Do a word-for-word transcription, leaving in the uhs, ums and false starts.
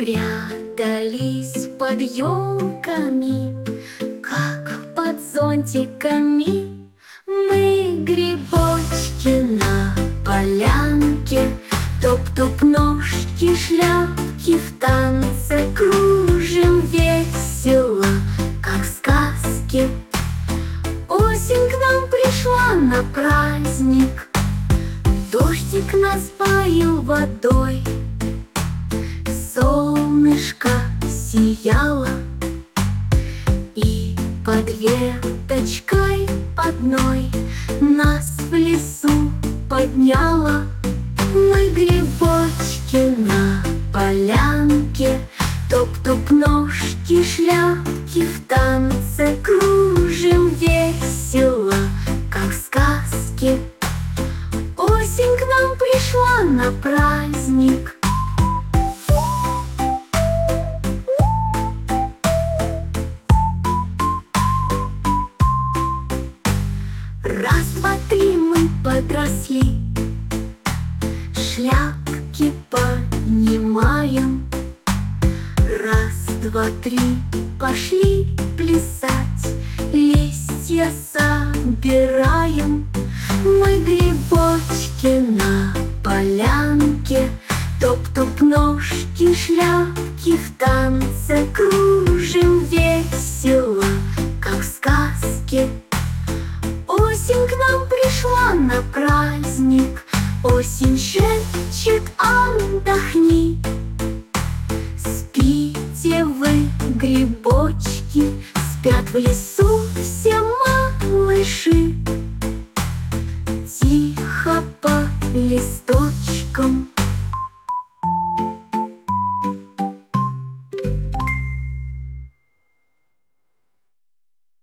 Прятались под елками, как под зонтиками. Мы грибочки на полянке, топ-топ ножки, шляпки в танце, кружим весело, как в сказке. Осень к нам пришла на праздник, дождик нас поил водой. Солнышко сияло, и под веточкой одной нас в лесу подняло. Мы грибочки на полянке, топ-топ ножки, шляпки в танце, кружим весело, как в сказке. Осень к нам пришла на праздник. Раз, два, три мы подросли, шляпки поднимаем. Раз, два, три пошли плясать, листья собираем. Мы грибочки на полянке, топ-топ ножки, шляпки в танце, кружим весело, как в сказке. Осень к нам пришла на праздник, осень шепчет: отдохни. Спите вы, грибочки, спят в лесу все малыши. Тихо по листочку